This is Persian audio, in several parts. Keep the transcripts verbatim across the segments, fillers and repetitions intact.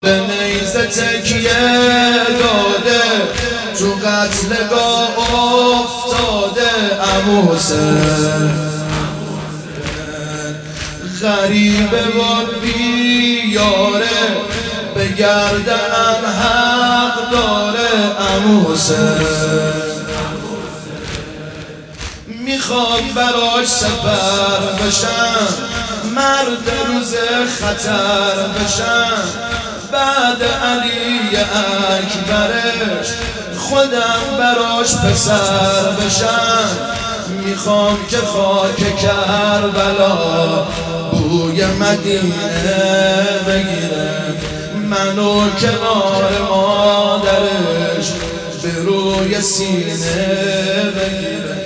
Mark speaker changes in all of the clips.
Speaker 1: به نیزه تکیه داده، تو قتلگاه افتاده عمو حسین. غریبه و بیاره به گردنم حق داره عمو حسین. میخوام براش سفر بشم، مرد روز خطر بشم، بعد علی اکبرش خودم براش پسر بشم. میخوام که خاک کربلا بوی مدینه بگیره، منو کنار مادرش به روی سینه بگیره.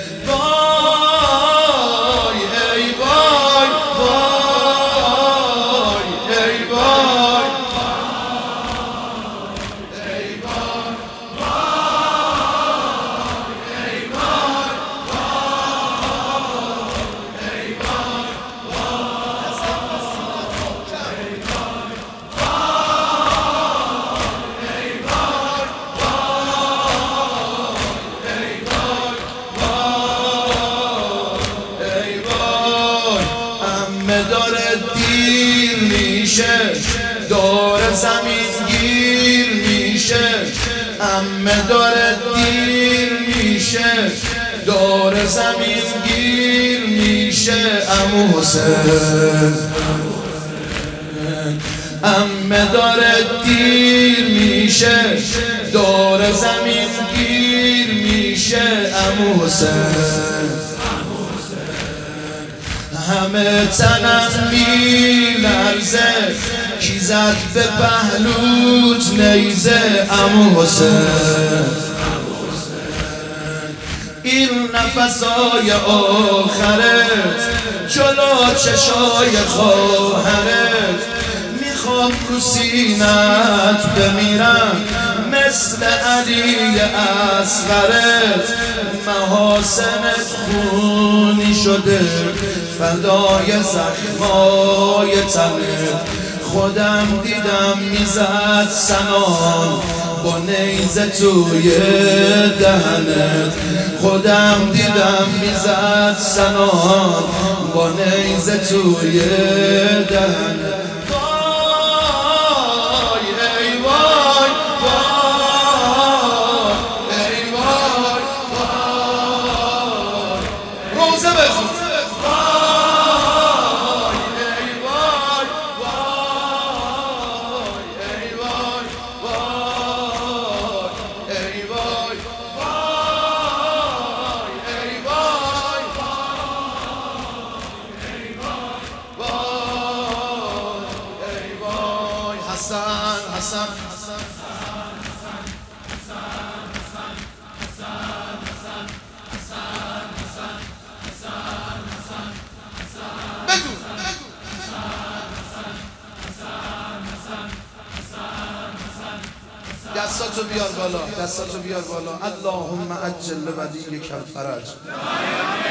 Speaker 1: داره دیر میشه، داره زمین گیر میشه، عمه داره دیر میشه، داره زمین گیر میشه عمو حسین. عمه داره دیر میشه، داره زمین گیر میشه عمو حسین. همه تنم میلرزه، کی زد به پهلوت نیزه عمو حسین. این نفسای آخرت جلو چشای خواهرت، میخوام رو سینت بمیرم مثل علی اصغرت. محاسنت خونی شده فدای زخمای تنت، خودم دیدم میزد سنان با نیزه توی دهنت، خودم دیدم میزد سنان با نیزه توی دهنت. حسن حسن بگو دستاتو بیار بالا، دستاتو بیار بالا. اللهم عجل لولیک الفرج.